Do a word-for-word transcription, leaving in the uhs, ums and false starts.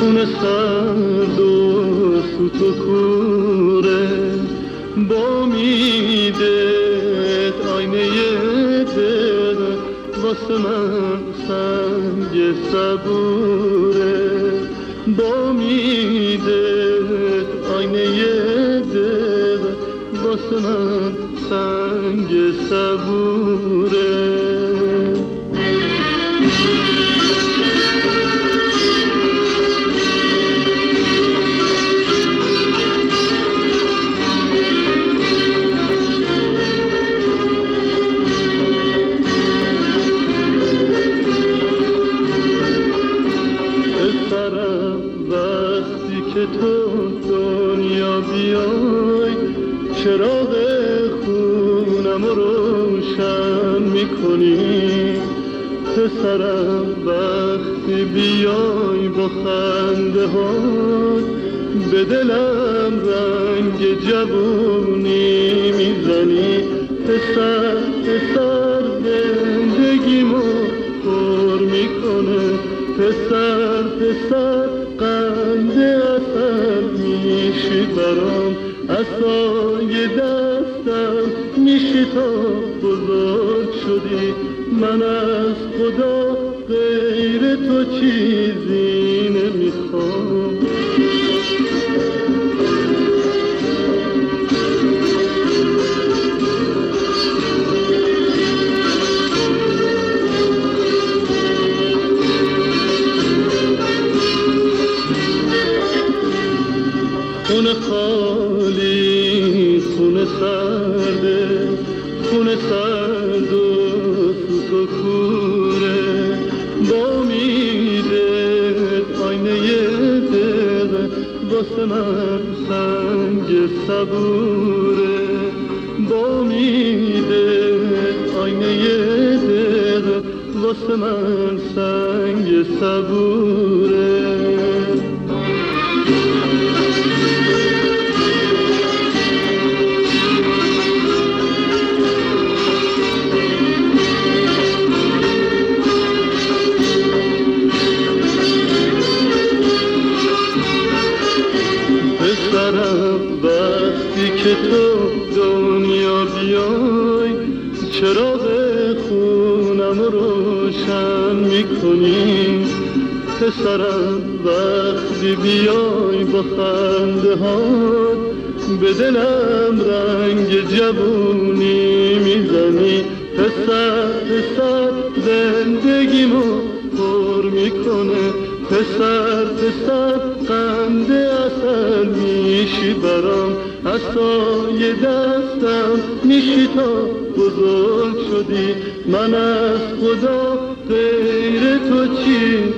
خون سرد و سوت و کوره با امیدت آینه دل واسه من سنگ صبوره با امیدت آینه دل واسه من سنگ صبوره تو دنیا بیای چراغ خونم رو روشن میکنی پسرم وقتی بیای با خنده ها به دلم رنگ جوونی میزنی پسر پسر زندگیمو پر میکنه پسر پسر قند اصل میشی برام عصای دستم میشی تا بزرگ شدی من از خدا غیر تو چیزی نمیخوام خون خالی خون سرده خون سرد و سوت و کوره با امیدت آینه دل واسه من سنگ صبوره با امیدت آینه دل واسه من سنگ صبوره وقتی که تو دنیا بیای چراغ خونم رو روشن میکنی پسرم وقتی بیای با خنده هات به دلم رنگ جوونی میزنی پسر پسر زندگیمو پر میکنه پسر پسر قند اصل میشی برام عصای دستم میشی تا بزرگ شدی من از خدا غیر تو چی